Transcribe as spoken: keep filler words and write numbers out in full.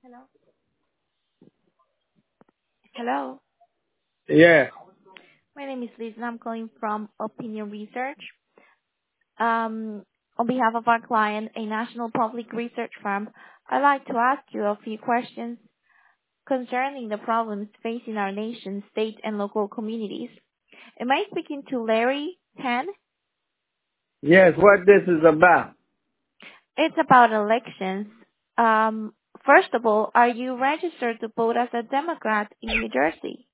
Hello. Hello. Yeah. My name is Liz, and I'm calling from Opinion Research. Um, on behalf of our client, a national public research firm, I'd like to ask you a few questions concerning the problems facing our nation, state, and local communities. Am I speaking to Larry Tan? Yes, what this is about. It's about elections. Um, first of all, are you registered to vote as a Democrat in New Jersey?